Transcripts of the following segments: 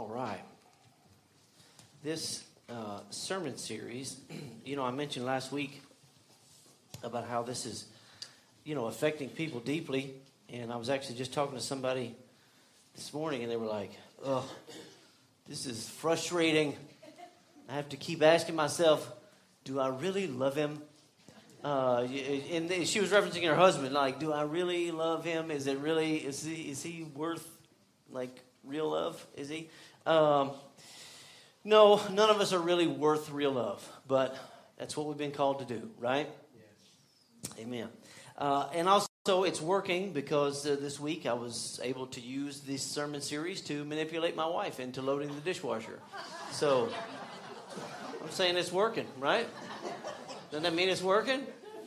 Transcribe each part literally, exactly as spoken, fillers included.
right. This uh, sermon series, you know, I mentioned last week about how this is, you know, affecting people deeply. And I was actually just talking to somebody this morning, and they were like, oh, this is frustrating. I have to keep asking myself, do I really love him? Uh, and she was referencing her husband, like, do I really love him? Is it really, is he, is he worth, like, real love? Is he? Um, no, none of us are really worth real love, but that's what we've been called to do, right? Yes. Amen. Uh, and also, it's working because uh, this week I was able to use this sermon series to manipulate my wife into loading the dishwasher. So, I'm saying it's working, right? Doesn't that mean it's working?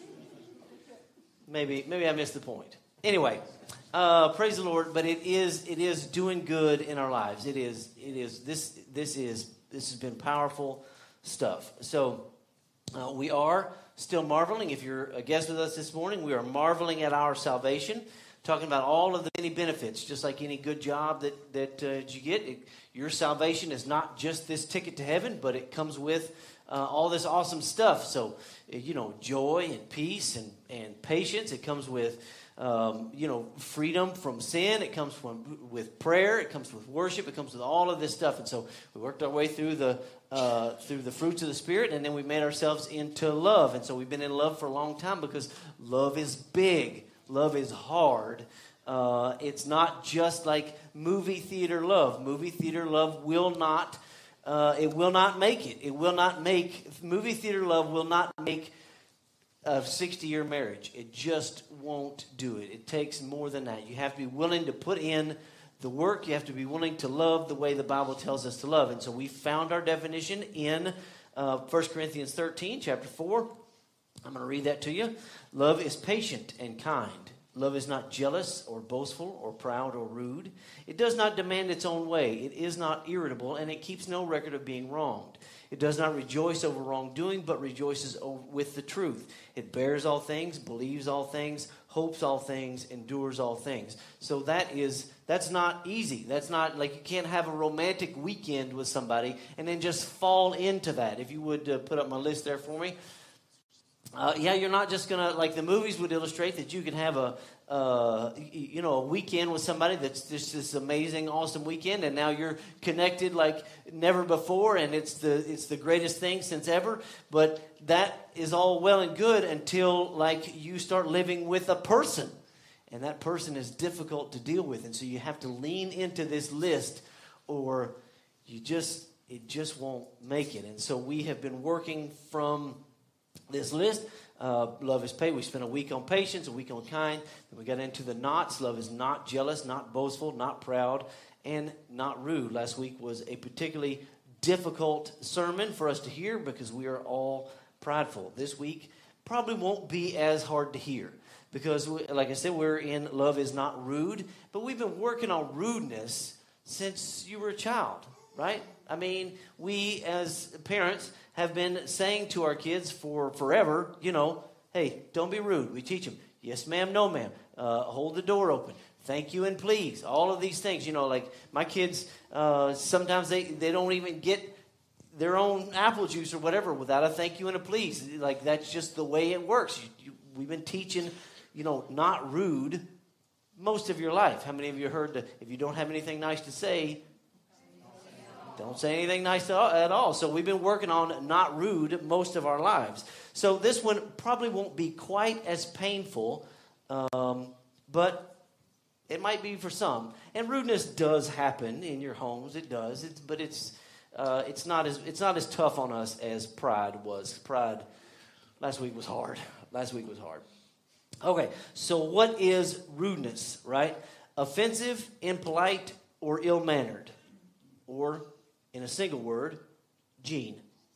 Maybe, maybe I missed the point. Anyway, uh, praise the Lord. But it is, it is doing good in our lives. It is, it is. This, this is, this has been powerful stuff. So uh, we are still marveling. If you're a guest with us this morning, we are marveling at our salvation, talking about all of the many benefits. Just like any good job that that uh, you get, it, your salvation is not just this ticket to heaven, but it comes with Uh, all this awesome stuff. So, you know, joy and peace and, and patience. It comes with, um, you know, freedom from sin. It comes from with prayer. It comes with worship. It comes with all of this stuff. And so we worked our way through the uh, through the fruits of the Spirit, and then we made ourselves into love. And so we've been in love for a long time because love is big. Love is hard. Uh, it's not just like movie theater love. Movie theater love will not Uh, it will not make it. It will not make, movie theater love will not make a sixty-year marriage. It just won't do it. It takes more than that. You have to be willing to put in the work. You have to be willing to love the way the Bible tells us to love. And so we found our definition in uh, First Corinthians thirteen, chapter four. I'm going to read that to you. Love is patient and kind. Love is not jealous or boastful or proud or rude. It does not demand its own way. It is not irritable, and it keeps no record of being wronged. It does not rejoice over wrongdoing, but rejoices with the truth. It bears all things, believes all things, hopes all things, endures all things. So that is, that's not easy. That's not, like, you can't have a romantic weekend with somebody and then just fall into that. If you would uh, put up my list there for me. Uh, yeah, you're not just going to, like the movies would illustrate, that you can have a, uh, you know, a weekend with somebody that's just this amazing, awesome weekend, and now you're connected like never before, and it's the it's the greatest thing since ever. But that is all well and good until, like, you start living with a person, and that person is difficult to deal with, and so you have to lean into this list, or you just it just won't make it. And so we have been working from this list. Uh, love is paid. We spent a week on patience, a week on kind. Then we got into the nots. Love is not jealous, not boastful, not proud, and not rude. Last week was a particularly difficult sermon for us to hear because we are all prideful. This week probably won't be as hard to hear because, we, like I said, we're in love is not rude, but we've been working on rudeness since you were a child, right? I mean, we as parents have been saying to our kids for forever, you know, hey, don't be rude. We teach them, yes, ma'am, no, ma'am. Uh, hold the door open. Thank you and please. All of these things, you know, like my kids, uh, sometimes they, they don't even get their own apple juice or whatever without a thank you and a please. Like, that's just the way it works. You, you, we've been teaching, you know, not rude most of your life. How many of you heard that if you don't have anything nice to say, don't say anything nice at all. So we've been working on not rude most of our lives. So this one probably won't be quite as painful, um, but it might be for some. And rudeness does happen in your homes. It does. It's, but it's uh, it's not as it's not as tough on us as pride was. Pride last week was hard. Last week was hard. Okay, so what is rudeness, right? Offensive, impolite, or ill-mannered, or in a single word, Gene.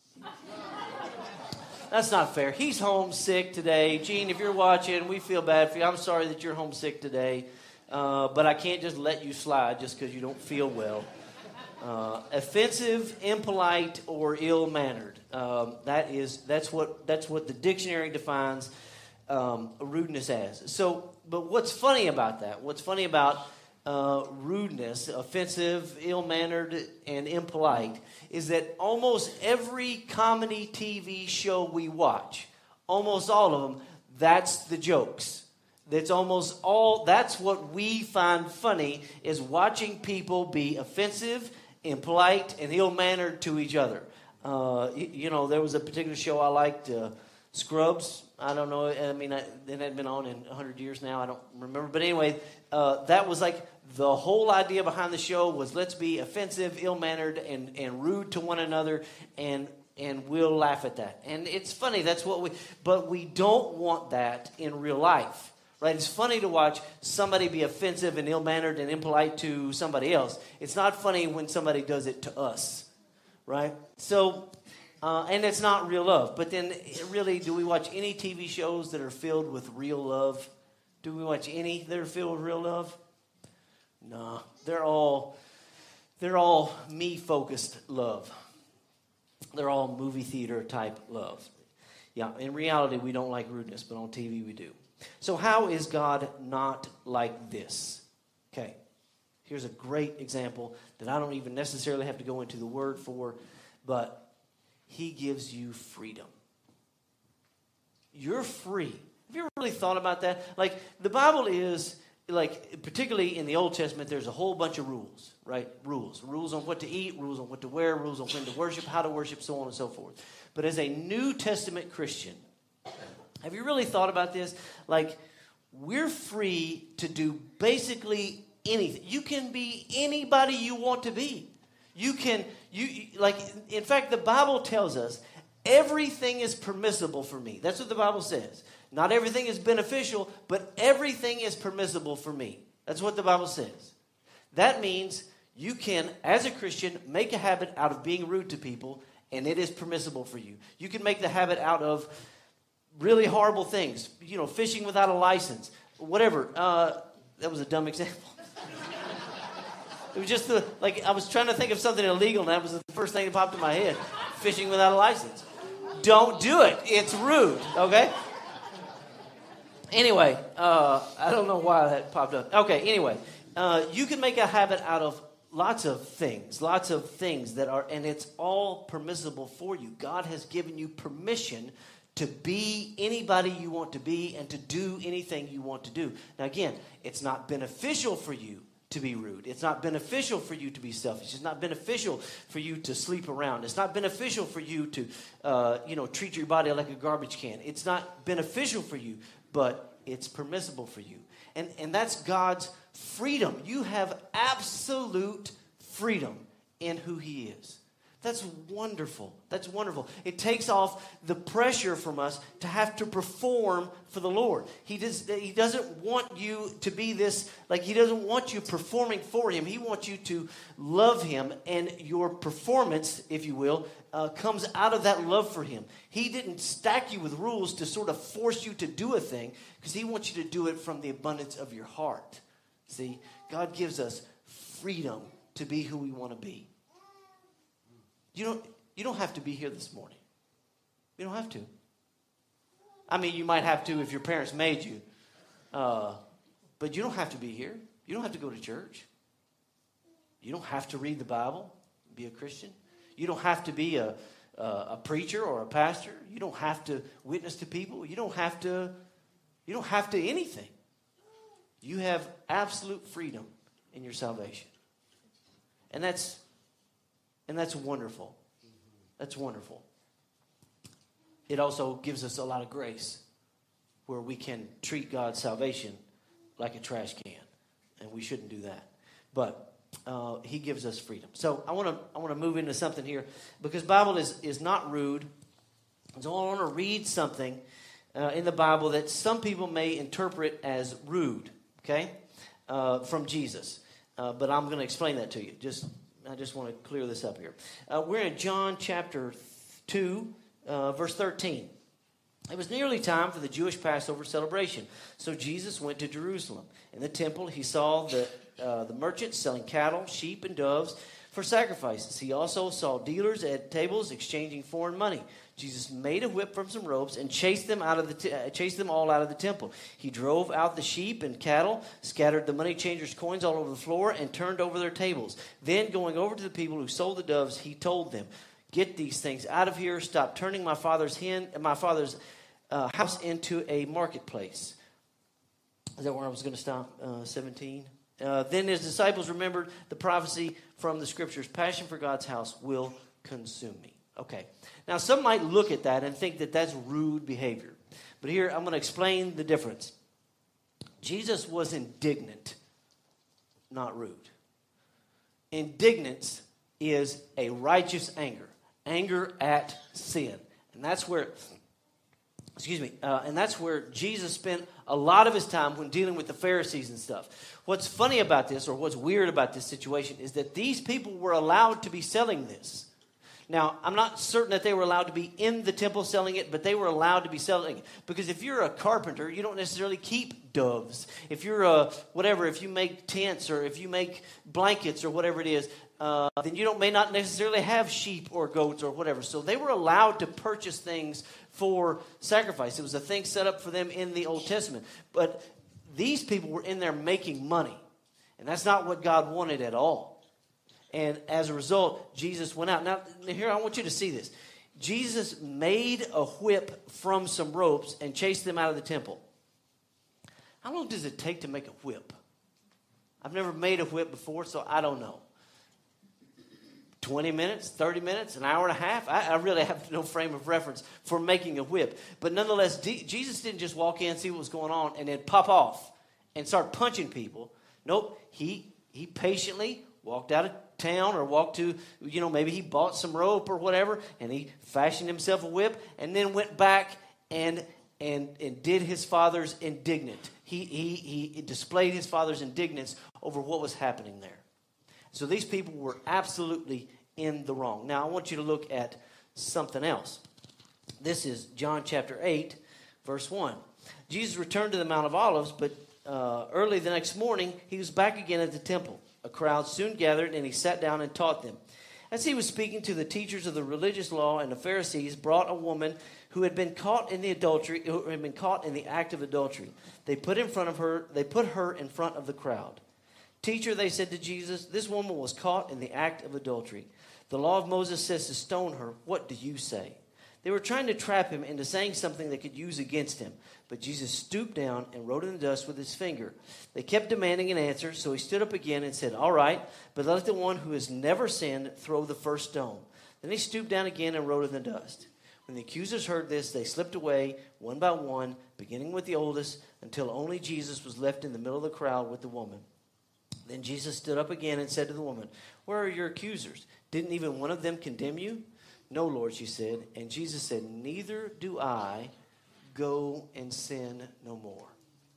That's not fair. He's homesick today. Gene, if you're watching, we feel bad for you. I'm sorry that you're homesick today. Uh, but I can't just let you slide just because you don't feel well. Uh, offensive, impolite, or ill-mannered. Um, that is, that's what that's what the dictionary defines um, rudeness as. So, but what's funny about that? What's funny about uh, rudeness, offensive, ill-mannered, and impolite is that almost every comedy T V show we watch, almost all of them, that's the jokes. That's almost all, that's what we find funny, is watching people be offensive, impolite, and ill-mannered to each other. Uh, you, you know, there was a particular show I liked, uh, Scrubs. I don't know. I mean, I, it hadn't been on in one hundred years now. I don't remember. But anyway, uh, that was like the whole idea behind the show was let's be offensive, ill-mannered, and, and rude to one another, and and we'll laugh at that. And it's funny. That's what we, but we don't want that in real life. Right? It's funny to watch somebody be offensive and ill-mannered and impolite to somebody else. It's not funny when somebody does it to us. Right? So... Uh, and it's not real love. But then, really, do we watch any T V shows that are filled with real love? Do we watch any that are filled with real love? No, they're all they're all me-focused love. They're all movie theater type love. Yeah, in reality, we don't like rudeness, but on T V we do. So how is God not like this? Okay, here's a great example that I don't even necessarily have to go into the word for, but He gives you freedom. You're free. Have you ever really thought about that? Like, the Bible is, like, particularly in the Old Testament, there's a whole bunch of rules, right? Rules. Rules on what to eat, rules on what to wear, rules on when to worship, how to worship, so on and so forth. But as a New Testament Christian, have you really thought about this? Like, we're free to do basically anything. You can be anybody you want to be. You can, you like, in fact, the Bible tells us everything is permissible for me. That's what the Bible says. Not everything is beneficial, but everything is permissible for me. That's what the Bible says. That means you can, as a Christian, make a habit out of being rude to people, and it is permissible for you. You can make the habit out of really horrible things, you know, fishing without a license, whatever. Uh, that was a dumb example. It was just the, like, I was trying to think of something illegal, and that was the first thing that popped in my head. Fishing without a license. Don't do it. It's rude, okay? Anyway, uh, I don't know why that popped up. Okay, anyway, uh, you can make a habit out of lots of things, lots of things that are, and it's all permissible for you. God has given you permission to be anybody you want to be and to do anything you want to do. Now, again, it's not beneficial for you to be rude. It's not beneficial for you to be selfish. It's not beneficial for you to sleep around. It's not beneficial for you to, uh, you know, treat your body like a garbage can. It's not beneficial for you, but it's permissible for you. And, and that's God's freedom. You have absolute freedom in who He is. That's wonderful. That's wonderful. It takes off the pressure from us to have to perform for the Lord. He does, he doesn't want you to be this, like He doesn't want you performing for Him. He wants you to love Him, and your performance, if you will, uh, comes out of that love for Him. He didn't stack you with rules to sort of force you to do a thing, because He wants you to do it from the abundance of your heart. See, God gives us freedom to be who we want to be. You don't, you don't have to be here this morning. You don't have to. I mean, you might have to if your parents made you. Uh, but you don't have to be here. You don't have to go to church. You don't have to read the Bible, be a Christian. You don't have to be a, a, a preacher or a pastor. You don't have to witness to people. You don't have to, you don't have to anything. You have absolute freedom in your salvation. And that's And that's wonderful. That's wonderful. It also gives us a lot of grace where we can treat God's salvation like a trash can. And we shouldn't do that. But uh, He gives us freedom. So I want to I want to move into something here, because Bible is, is not rude. So I want to read something uh, in the Bible that some people may interpret as rude, okay, uh, from Jesus. Uh, but I'm going to explain that to you. Just I just want to clear this up here. Uh, we're in John chapter two, uh, verse thirteen. It was nearly time for the Jewish Passover celebration. So Jesus went to Jerusalem. In the temple, He saw the uh, the merchants selling cattle, sheep, and doves for sacrifices. He also saw dealers at tables exchanging foreign money. Jesus made a whip from some ropes and chased them out of the te- uh, chased them all out of the temple. He drove out the sheep and cattle, scattered the money changers' coins all over the floor, and turned over their tables. Then, going over to the people who sold the doves, he told them, "Get these things out of here! Stop turning my father's hen, my father's uh, house into a marketplace." Is that where I was going to stop? Uh, Seventeen. Uh, then his disciples remembered the prophecy from the scriptures: "Passion for God's house will consume me." Okay. Now, some might look at that and think that that's rude behavior. But here, I'm going to explain the difference. Jesus was indignant, not rude. Indignance is a righteous anger. Anger at sin. And that's where, excuse me, uh, and that's where Jesus spent a lot of his time when dealing with the Pharisees and stuff. What's funny about this, or what's weird about this situation, is that these people were allowed to be selling this. Now, I'm not certain that they were allowed to be in the temple selling it, but they were allowed to be selling it. Because if you're a carpenter, you don't necessarily keep doves. If you're a, whatever, if you make tents or if you make blankets or whatever it is, uh, then you don't may not necessarily have sheep or goats or whatever. So they were allowed to purchase things for sacrifice. It was a thing set up for them in the Old Testament. But these people were in there making money. And that's not what God wanted at all. And as a result, Jesus went out. Now, here, I want you to see this. Jesus made a whip from some ropes and chased them out of the temple. How long does it take to make a whip? I've never made a whip before, so I don't know. twenty minutes, thirty minutes, an hour and a half? I, I really have no frame of reference for making a whip. But nonetheless, D- Jesus didn't just walk in, see what was going on, and then pop off and start punching people. Nope, he he patiently walked out of town or walked to, you know, maybe he bought some rope or whatever, and he fashioned himself a whip and then went back and and and did his father's indignant. He he he displayed his father's indignance over what was happening there. So these people were absolutely in the wrong. Now I want you to look at something else. This is John chapter eight, verse one. Jesus returned to the Mount of Olives, but uh, early the next morning he was back again at the temple. A crowd soon gathered, and he sat down and taught them. As he was speaking to the teachers of the religious law and the Pharisees, brought a woman who had been caught in the adultery, who had been caught in the act of adultery. They put in front of her. They put her in front of the crowd. "Teacher," they said to Jesus, "this woman was caught in the act of adultery. The law of Moses says to stone her. What do you say?" They were trying to trap him into saying something they could use against him. But Jesus stooped down and wrote in the dust with his finger. They kept demanding an answer, so he stood up again and said, "All right, but let the one who has never sinned throw the first stone." Then he stooped down again and wrote in the dust. When the accusers heard this, they slipped away one by one, beginning with the oldest, until only Jesus was left in the middle of the crowd with the woman. Then Jesus stood up again and said to the woman, "Where are your accusers? Didn't even one of them condemn you?" "No, Lord," she said. And Jesus said, "Neither do I. Go and sin no more."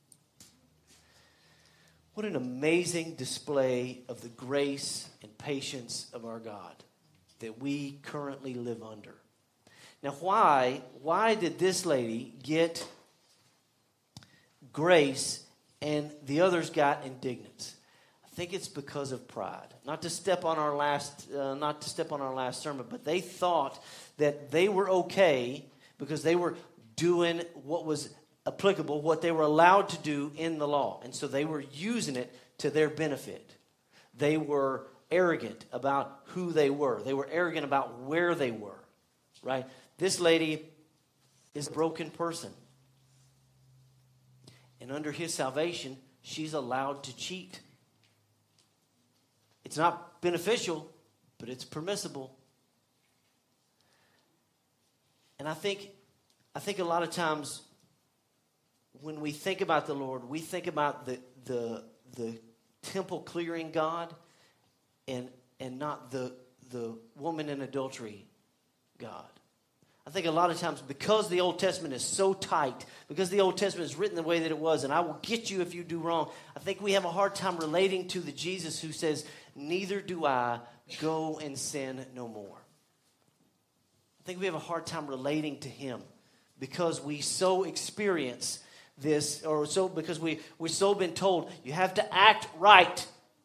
What an amazing display of the grace and patience of our God that we currently live under. Now, why, why did this lady get grace and the others got indignance? I think it's because of pride. Not to step on our last, uh, not to step on our last sermon, but they thought that they were okay because they were doing what was applicable, what they were allowed to do in the law. And so they were using it to their benefit. They were arrogant about who they were. They were arrogant about where they were, right? This lady is a broken person. And under his salvation, she's allowed to cheat. It's not beneficial, but it's permissible. And I think I think a lot of times when we think about the Lord, we think about the the the temple clearing God and and not the the woman in adultery God. I think a lot of times because the Old Testament is so tight, because the Old Testament is written the way that it was, and I will get you if you do wrong, I think we have a hard time relating to the Jesus who says, "Neither do I. Go and sin no more." I think we have a hard time relating to him because we so experience this, or so because we, we've so been told, you have to act right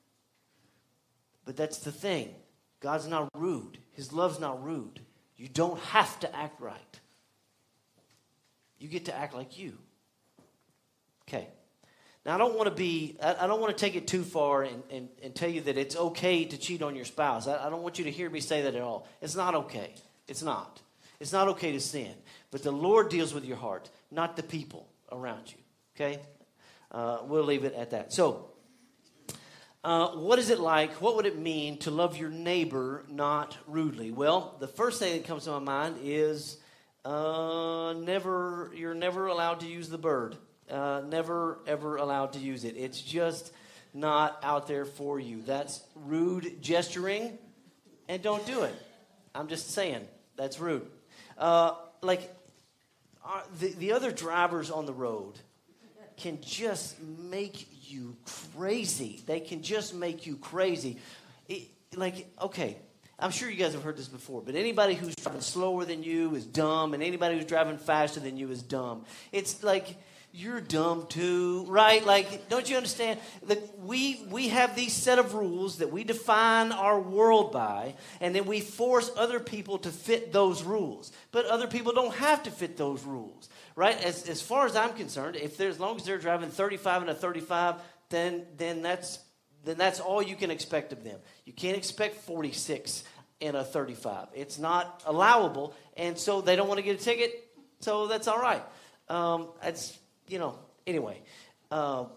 But that's the thing. God's not rude. His love's not rude. You don't have to act right. You get to act like you. Okay. Now, I don't want to be, I, I don't want to take it too far and, and, and tell you that it's okay to cheat on your spouse. I, I don't want you to hear me say that at all. It's not okay. It's not. It's not okay to sin. But the Lord deals with your heart, not the people around you. Okay? Uh, we'll leave it at that. So, uh, what is it like? What would it mean to love your neighbor not rudely? Well, the first thing that comes to my mind is uh, never. You're never allowed to use the bird. Uh, never, ever allowed to use it. It's just not out there for you. That's rude gesturing, and don't do it. I'm just saying, that's rude. Uh, like, uh, the, the other drivers on the road can just make you crazy. They can just make you crazy. It, like, okay, I'm sure you guys have heard this before, but anybody who's driving slower than you is dumb, and anybody who's driving faster than you is dumb. It's like, you're dumb too, right? Like, don't you understand that we we have these set of rules that we define our world by, and then we force other people to fit those rules. But other people don't have to fit those rules, right? As as far as I'm concerned, if they're, as long as they're driving thirty-five and a thirty-five, then then that's then that's all you can expect of them. You can't expect forty-six and a thirty-five. It's not allowable, and so they don't want to get a ticket. So that's all right. Um, it's You know, anyway, uh,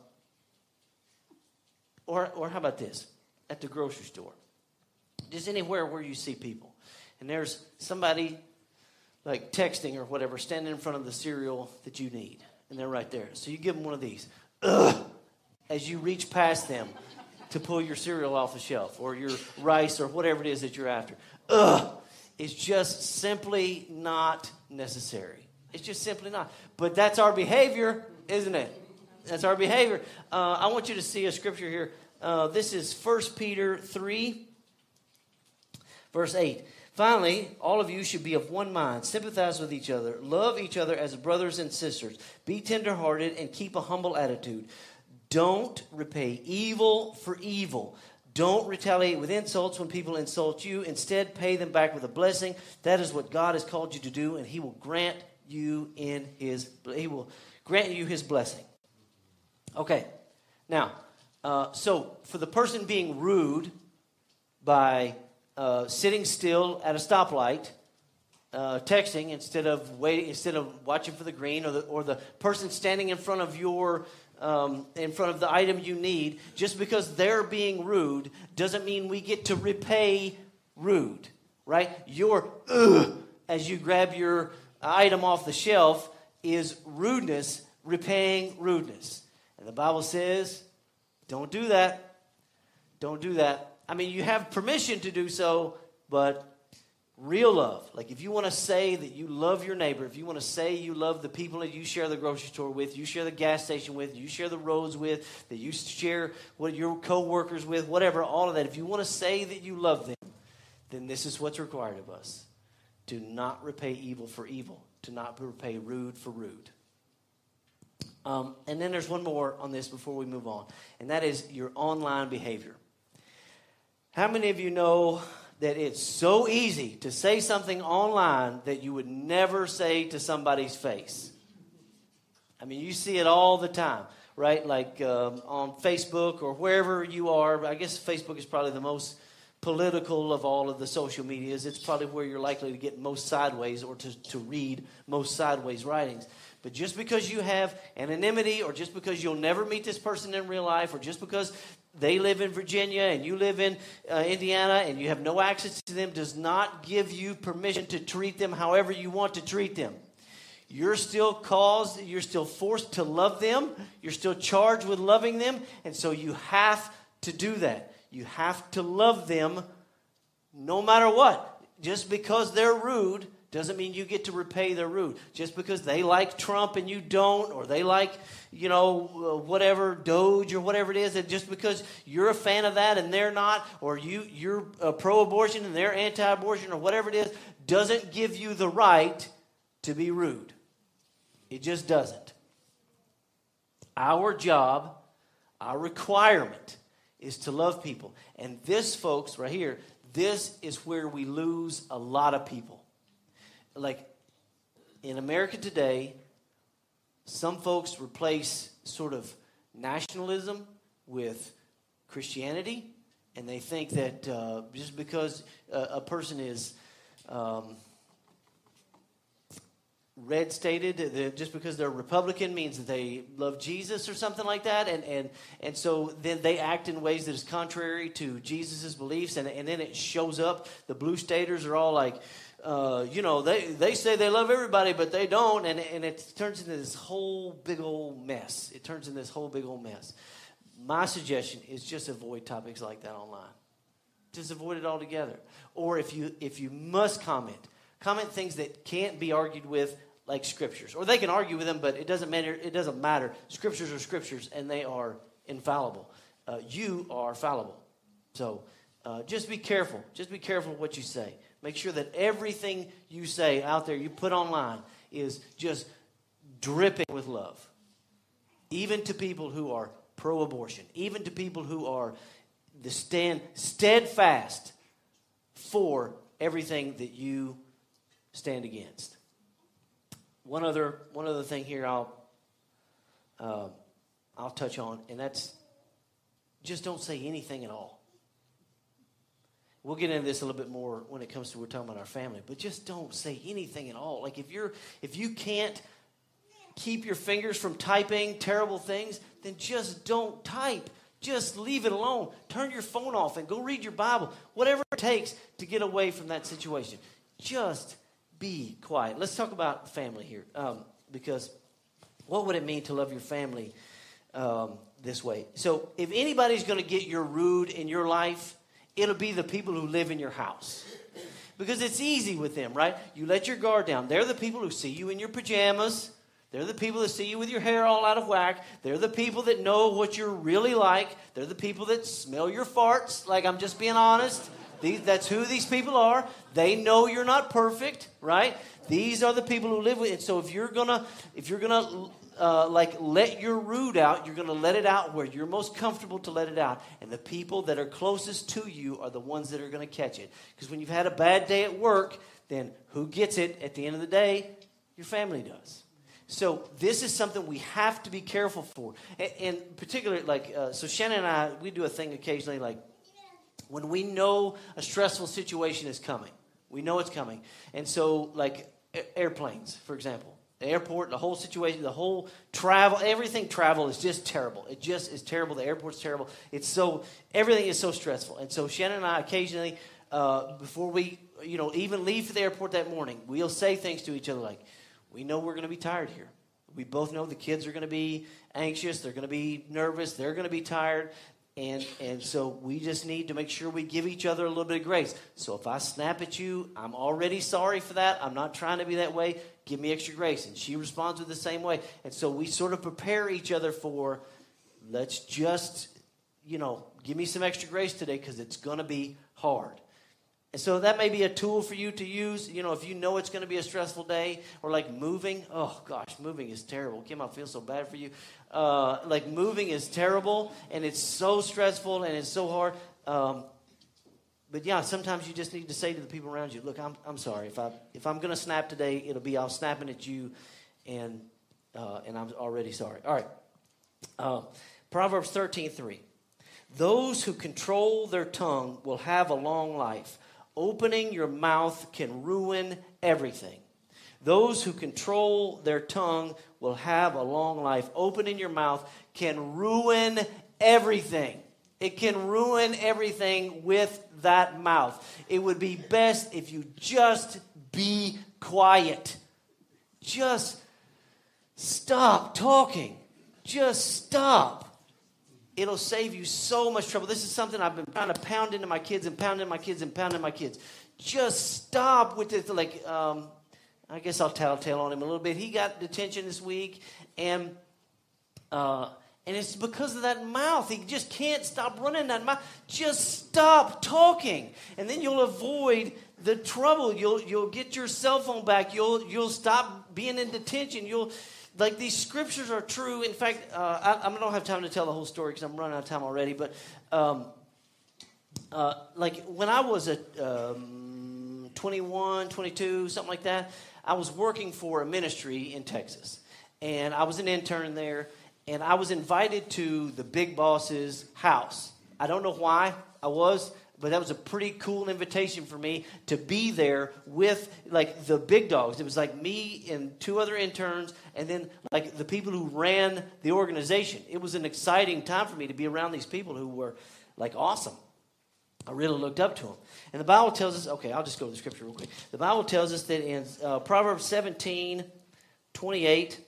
or or how about this? At the grocery store, just anywhere where you see people, and there's somebody like texting or whatever, standing in front of the cereal that you need, and they're right there. So you give them one of these, ugh, as you reach past them to pull your cereal off the shelf or your rice or whatever it is that you're after. Ugh, it's just simply not necessary. It's just simply not. But that's our behavior, isn't it? That's our behavior. Uh, I want you to see a scripture here. Uh, this is First Peter three, verse eight. Finally, all of you should be of one mind, sympathize with each other, love each other as brothers and sisters, be tenderhearted, and keep a humble attitude. Don't repay evil for evil. Don't retaliate with insults when people insult you. Instead, pay them back with a blessing. That is what God has called you to do, and He will grant you in his he will grant you his blessing. Okay, now uh, so for the person being rude by uh, sitting still at a stoplight, uh, texting instead of waiting, instead of watching for the green, or the or the person standing in front of your um, in front of the item you need, just because they're being rude doesn't mean we get to repay rude, right? Your ugh, as you grab your item off the shelf is rudeness repaying rudeness. And the Bible says, don't do that. Don't do that. I mean, you have permission to do so, but real love. Like if you want to say that you love your neighbor, if you want to say you love the people that you share the grocery store with, you share the gas station with, you share the roads with, that you share what your co-workers with, whatever, all of that. If you want to say that you love them, then this is what's required of us. Do not repay evil for evil. Do not repay rude for rude. Um, and then there's one more on this before we move on. And that is your online behavior. How many of you know that it's so easy to say something online that you would never say to somebody's face? I mean, you see it all the time, right? Like um, on Facebook or wherever you are. I guess Facebook is probably the most political of all of the social medias. It's probably where you're likely to get most sideways or to, to read most sideways writings. But just because you have anonymity, or just because you'll never meet this person in real life, or just because they live in Virginia and you live in uh, Indiana and you have no access to them, does not give you permission to treat them however you want to treat them. You're still caused, you're still forced to love them. You're still charged with loving them. And so you have to do that. You have to love them no matter what. Just because they're rude doesn't mean you get to repay their rude. Just because they like Trump and you don't, or they like, you know, uh, whatever, Doge or whatever it is, and just because you're a fan of that and they're not, or you, you're uh, pro-abortion and they're anti-abortion or whatever it is, doesn't give you the right to be rude. It just doesn't. Our job, our requirement is to love people. And this, folks, right here, this is where we lose a lot of people. Like, in America today, some folks replace sort of nationalism with Christianity, and they think that uh, just because a, a person is um, red stated, that just because they're Republican means that they love Jesus or something like that, and and and so then they act in ways that is contrary to Jesus's beliefs, and and then it shows up. The blue staters are all like, uh, you know, they they say they love everybody, but they don't, and and it turns into this whole big old mess. It turns into this whole big old mess. My suggestion is just avoid topics like that online. Just avoid it altogether. Or if you if you must comment, comment things that can't be argued with, like scriptures. Or they can argue with them, but it doesn't matter. It doesn't matter. Scriptures are scriptures, and they are infallible. Uh, you are fallible. So uh, just be careful. Just be careful of what you say. Make sure that everything you say out there, you put online, is just dripping with love. Even to people who are pro-abortion. Even to people who are the stand steadfast for everything that you stand against. One other one other thing here I'll uh, I'll touch on, and that's just don't say anything at all. We'll get into this a little bit more when it comes to we're talking about our family, but just don't say anything at all. Like if you're if you can't keep your fingers from typing terrible things, then just don't type. Just leave it alone. Turn your phone off and go read your Bible. Whatever it takes to get away from that situation. Just be quiet. Let's talk about family here. Um, because what would it mean to love your family um, this way? So if anybody's going to get your rude in your life, it'll be the people who live in your house. Because it's easy with them, right? You let your guard down. They're the people who see you in your pajamas. They're the people that see you with your hair all out of whack. They're the people that know what you're really like. They're the people that smell your farts. Like, I'm just being honest. These, that's who these people are. They know you're not perfect, right? These are the people who live with it. So if you're gonna, if you're gonna, uh, like, let your rude out, you're gonna let it out where you're most comfortable to let it out. And the people that are closest to you are the ones that are gonna catch it. Because when you've had a bad day at work, then who gets it at the end of the day? Your family does. So this is something we have to be careful for. And, and particularly, like, uh, so Shannon and I, we do a thing occasionally, like, when we know a stressful situation is coming. We know it's coming. And so, like, a- airplanes, for example. The airport, the whole situation, the whole travel, everything travel is just terrible. It just is terrible. The airport's terrible. It's so, everything is so stressful. And so Shannon and I occasionally, uh, before we, you know, even leave for the airport that morning, we'll say things to each other like, we know we're going to be tired here. We both know the kids are going to be anxious. They're going to be nervous. They're going to be tired. And and so we just need to make sure we give each other a little bit of grace. So if I snap at you, I'm already sorry for that. I'm not trying to be that way. Give me extra grace. And she responds with the same way. And so we sort of prepare each other for, let's just, you know, give me some extra grace today because it's going to be hard. And so that may be a tool for you to use, you know, if you know it's going to be a stressful day, or like moving. Oh, gosh, moving is terrible. Kim, I feel so bad for you. Uh, like moving is terrible, and it's so stressful, and it's so hard. Um, but, yeah, sometimes you just need to say to the people around you, look, I'm I'm sorry. If, I, if I'm going to snap today, it'll be I'll snapping at you, and uh, and I'm already sorry. All right. Uh, Proverbs thirteen three. Those who control their tongue will have a long life. Opening your mouth can ruin everything. Those who control their tongue will have a long life. Opening your mouth can ruin everything. It can ruin everything with that mouth. It would be best if you just be quiet. Just stop talking. Just stop. It'll save you so much trouble. This is something I've been trying to pound into my kids and pound into my kids and pound into my kids. Just stop with it. Like, um, I guess I'll tattletale on him a little bit. He got detention this week, and uh, and it's because of that mouth. He just can't stop running that mouth. Just stop talking, and then you'll avoid the trouble. You'll you'll get your cell phone back. You'll you'll stop being in detention. You'll like these scriptures are true. In fact, uh, I, I don't have time to tell the whole story because I'm running out of time already. But um, uh, like when I was at um, twenty-one, twenty-two, something like that, I was working for a ministry in Texas. And I was an intern there. And I was invited to the big boss's house. I don't know why I was, but that was a pretty cool invitation for me to be there with, like, the big dogs. It was like me and two other interns and then, like, the people who ran the organization. It was an exciting time for me to be around these people who were, like, awesome. I really looked up to them. And the Bible tells us, okay, I'll just go to the scripture real quick. The Bible tells us that in uh, Proverbs seventeen twenty-eight,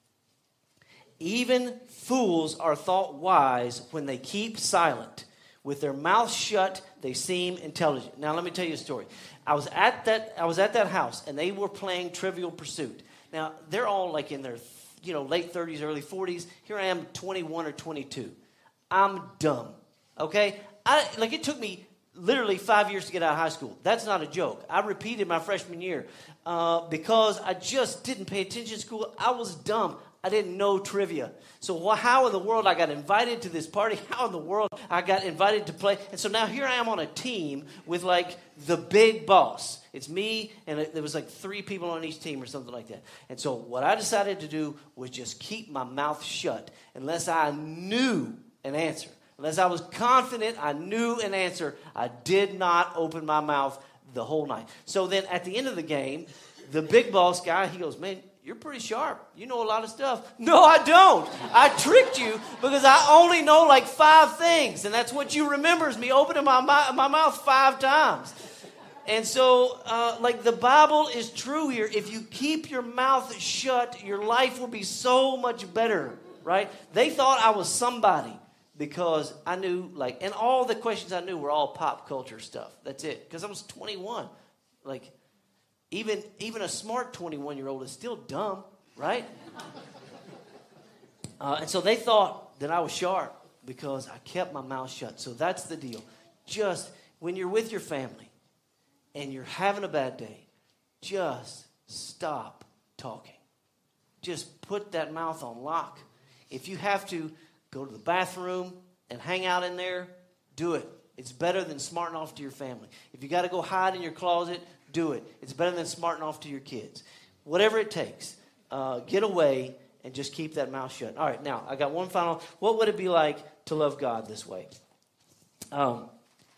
even fools are thought wise when they keep silent. With their mouths shut, they seem intelligent. Now, let me tell you a story. I was at that I was at that house, and they were playing Trivial Pursuit. Now, they're all like in their, you know, late thirties, early forties. Here I am, twenty-one or twenty-two. I'm dumb, okay? I like it took me literally five years to get out of high school. That's not a joke. I repeated my freshman year uh, because I just didn't pay attention in school. I was dumb. I didn't know trivia. So how in the world I got invited to this party? How in the world I got invited to play? And so now here I am on a team with like the big boss. It's me and it, there was like three people on each team or something like that. And so what I decided to do was just keep my mouth shut unless I knew an answer. Unless I was confident I knew an answer, I did not open my mouth the whole night. So then at the end of the game, the big boss guy, he goes, man, you're pretty sharp. You know a lot of stuff. No, I don't. I tricked you because I only know like five things. And that's what you remember is me opening my, my, my mouth five times. And so, uh, like, the Bible is true here. If you keep your mouth shut, your life will be so much better, right? They thought I was somebody because I knew, like, and all the questions I knew were all pop culture stuff. That's it. Because I was twenty-one. Like, Even even a smart twenty-one-year-old is still dumb, right? Uh, and so they thought that I was sharp because I kept my mouth shut. So that's the deal. Just when you're with your family and you're having a bad day, just stop talking. Just put that mouth on lock. If you have to go to the bathroom and hang out in there, do it. It's better than smarting off to your family. If you got to go hide in your closet, do it. It's better than smarting off to your kids. Whatever it takes, uh, get away and just keep that mouth shut. All right, now, I got one final. What would it be like to love God this way? Um,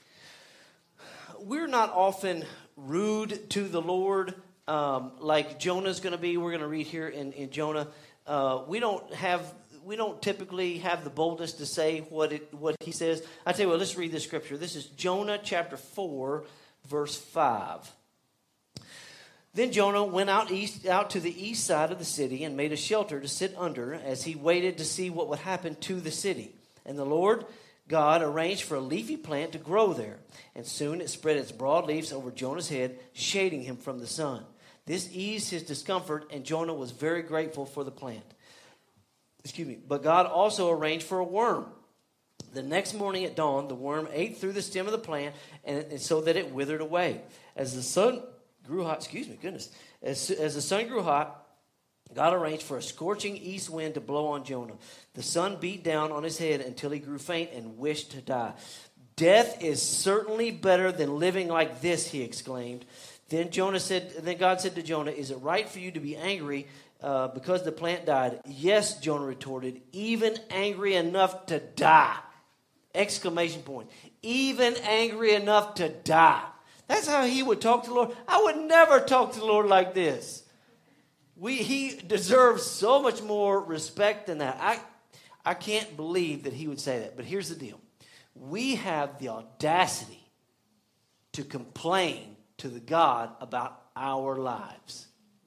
we're not often rude to the Lord um, like Jonah's going to be. We're going to read here in, in Jonah. Uh, we don't have... We don't typically have the boldness to say what it what he says. I tell you what, let's read this scripture. This is Jonah chapter four, verse five. Then Jonah went out east, out to the east side of the city and made a shelter to sit under as he waited to see what would happen to the city. And the Lord God arranged for a leafy plant to grow there. And soon it spread its broad leaves over Jonah's head, shading him from the sun. This eased his discomfort, and Jonah was very grateful for the plant. Excuse me. But God also arranged for a worm. The next morning at dawn, the worm ate through the stem of the plant, and, and so that it withered away. As the sun grew hot, excuse me, goodness. As, as the sun grew hot, God arranged for a scorching east wind to blow on Jonah. The sun beat down on his head until he grew faint and wished to die. Death is certainly better than living like this, he exclaimed. Then Jonah said. Then God said to Jonah, "Is it right for you to be angry Uh, because the plant died?" "Yes," Jonah retorted, "even angry enough to die." Exclamation point. Even angry enough to die. That's how he would talk to the Lord. I would never talk to the Lord like this. We He deserves so much more respect than that. I, I can't believe that he would say that. But here's the deal. We have the audacity to complain to the God about our lives.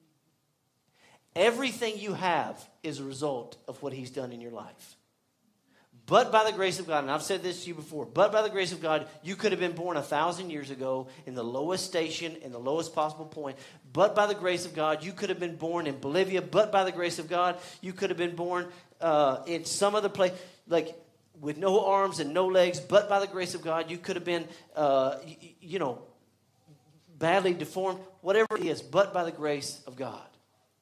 Everything you have is a result of what he's done in your life. But by the grace of God, and I've said this to you before, but by the grace of God, you could have been born a thousand years ago in the lowest station, in the lowest possible point. But by the grace of God, you could have been born in Bolivia. But by the grace of God, you could have been born uh, in some other place, like with no arms and no legs. But by the grace of God, you could have been, uh, you, you know, badly deformed, whatever it is, but by the grace of God.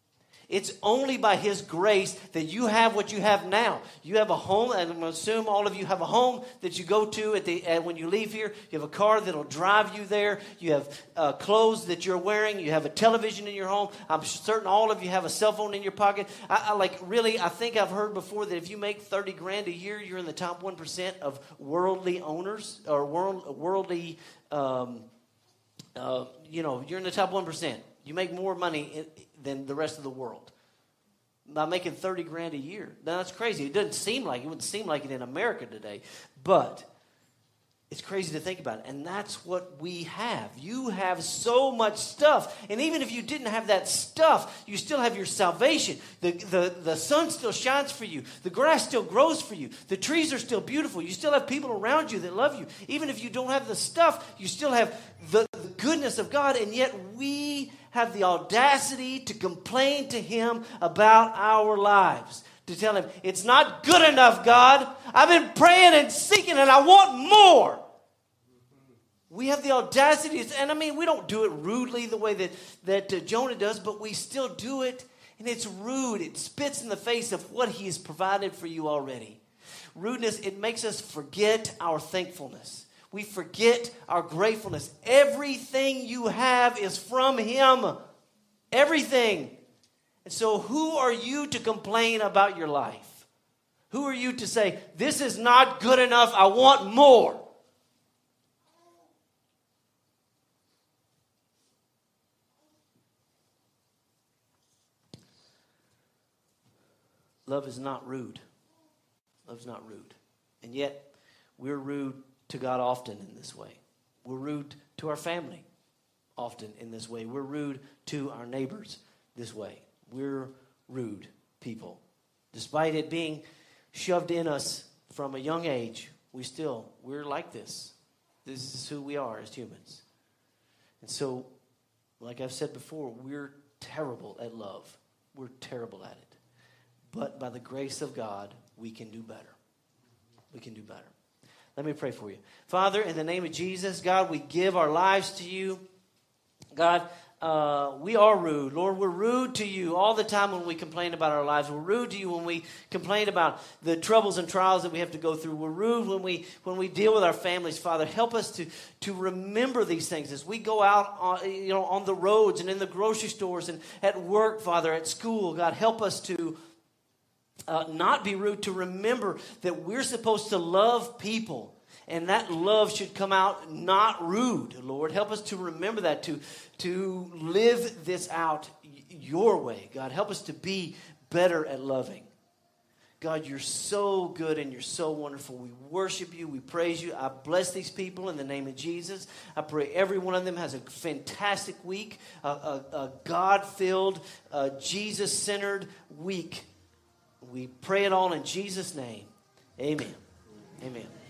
It's only by His grace that you have what you have now. You have a home, and I'm going to assume all of you have a home that you go to at the at when you leave here. You have a car that'll drive you there. You have uh, clothes that you're wearing. You have a television in your home. I'm certain all of you have a cell phone in your pocket. I, I like really, I think I've heard before that if you make thirty grand a year, you're in the top one percent of worldly owners or world, worldly, um, uh, you know, you're in the top one percent. You make more money in, than the rest of the world by making thirty grand a year. Now, that's crazy. It doesn't seem like it. It wouldn't seem like it in America today. But it's crazy to think about it. And that's what we have. You have so much stuff. And even if you didn't have that stuff, you still have your salvation. The, the, the sun still shines for you. The grass still grows for you. The trees are still beautiful. You still have people around you that love you. Even if you don't have the stuff, you still have the, the goodness of God. And yet we have the audacity to complain to Him about our lives. To tell Him, it's not good enough, God. I've been praying and seeking and I want more. We have the audacity, and I mean, we don't do it rudely the way that, that uh, Jonah does, but we still do it, and it's rude. It spits in the face of what He has provided for you already. Rudeness, it makes us forget our thankfulness. We forget our gratefulness. Everything you have is from Him. Everything. And so who are you to complain about your life? Who are you to say, this is not good enough, I want more? Love is not rude. Love is not rude. And yet, we're rude to God often in this way. We're rude to our family often in this way. We're rude to our neighbors this way. We're rude people. Despite it being shoved in us from a young age, we still, we're like this. This is who we are as humans. And so, like I've said before, we're terrible at love. We're terrible at it. But by the grace of God, we can do better. We can do better. Let me pray for you. Father, in the name of Jesus, God, we give our lives to you. God, uh, we are rude. Lord, we're rude to you all the time when we complain about our lives. We're rude to you when we complain about the troubles and trials that we have to go through. We're rude when we when we deal with our families. Father, help us to, to remember these things as we go out on, you know, on the roads and in the grocery stores and at work, Father, at school. God, help us to Uh, not be rude, to remember that we're supposed to love people, and that love should come out not rude. Lord, help us to remember that, to, to live this out your way. God, help us to be better at loving. God, you're so good and you're so wonderful. We worship you. We praise you. I bless these people in the name of Jesus. I pray every one of them has a fantastic week, a, a, a God-filled, uh, Jesus-centered week. We pray it all in Jesus' name. Amen. Amen.